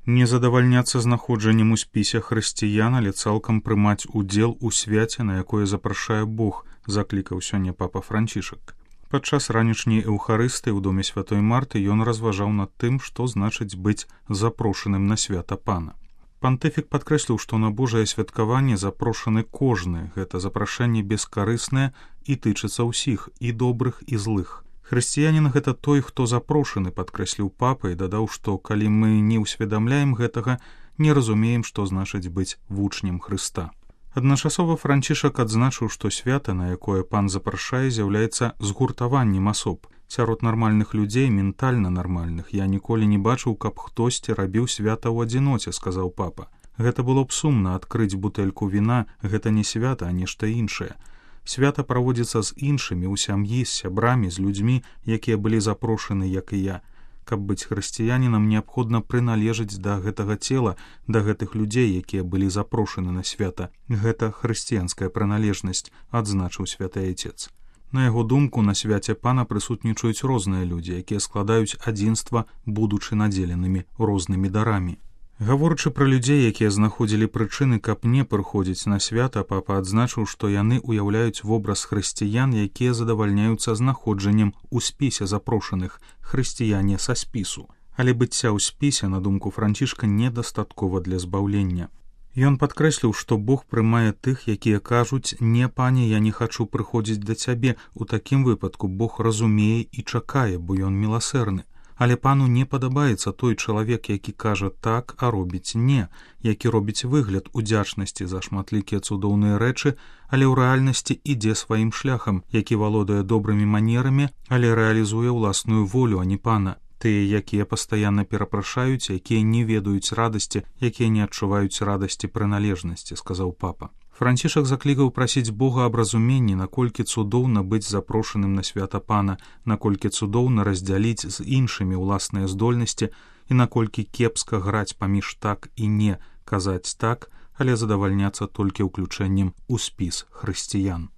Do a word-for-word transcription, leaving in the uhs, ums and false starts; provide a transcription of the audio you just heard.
Не задавальняцца знаходжаннем у спісе хрысціян, але цалкам прымаць удзел у свяце, на якое запрашае Бог, заклікаў сёння папа Францішак. Падчас ранішняй эўхарыстыі ў доме святой Марты ён разважаў над тым, што значыць быць запрошаным на свята Пана. Пантыфік падкрэсліў, што на Божае святкаванне запрошаны кожны, гэта запрашэнне бескарыснае і тычыцца ўсіх, і добрых, і злых. Хрысціянін — гэта той, хто запрошаны, падкрэсліў папа і дадаў, што калі мы не ўсведамляем гэтага, не разумеем, што значыць быць вучнем Хрыста. Адначасова Францішак адзначыў, што свята, на якое пан запрашае, з'яўляецца згуртаваннем асоб. Сярод нармальных людзей, ментальна нармальных, я ніколі не бачыў, каб хтосьці рабіў свята ў адзіноце, сказаў папа. Гэта было б сумна адкрыць бутэльку віна, гэта не свята, а нешта іншае. Свята праводзіцца з іншымі, у сям'і, з сябрамі, з людзьмі, якія былі запрошаны, як і я. Каб быць хрысціянінам, неабходна прыналежыць да гэтага цела, да гэтых людзей, якія былі запрошаны на свята. Гэта хрысціянская прыналежнасць, адзначыў святы Айцец. На яго думку, на свяце Пана прысутнічаюць розныя людзі, якія складаюць адзінства, будучы надзеленымі рознымі дарамі. Гаворачы пра людзей, якія знаходзілі прычыны, каб не прыходзіць на свята, папа адзначыў, што яны ўяўляюць вобраз хрысціян, якія задавальняюцца знаходжаннем у спісе запрошаных, хрысціяне са спісу. Але быцця ў спісе, на думку Францішка, недастаткова для збаўлення. Ён падкрэсліў, што Бог прымае тых, якія кажуць: «Не, пане, я не хачу прыходзіць да цябе». У такім выпадку Бог разумее і чакае, бо ён міласэрны. Але пану не падабаецца той чалавек, які кажа так, а робіць не, які робіць выгляд удзячнасці за шматлікія цудоўныя рэчы, але ў рэальнасці ідзе сваім шляхам, які валодае добрымі манерамі, але рэалізуе ўласную волю, а не пана. Тыя, якія пастаянна перапрашаюць, якія не ведаюць радасці, якія не адчуваюць радасці прыналежнасці, сказаў папа. Францішак заклікаў прасіць Бога аб разуменні, наколькі цудоўна быць запрошаным на свята Пана, наколькі цудоўна раздзяліць з іншымі ўласныя здольнасці і наколькі кепска граць паміж так і не, казаць так, але задавальняцца толькі ўключэннем у спіс хрысціян.